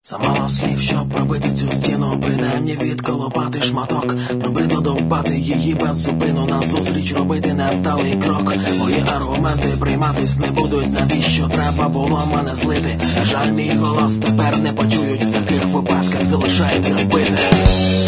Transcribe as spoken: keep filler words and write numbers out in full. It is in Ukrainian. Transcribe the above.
Замало слів, щоб пробити цю стіну, принаймні відколопати шматок, набридло довбати її без зупину, назустріч робити невдалий крок. Мої аргументи прийматись не будуть, навіщо треба було мене злити. На жаль, мій голос тепер не почують, в таких випадках залишається бити.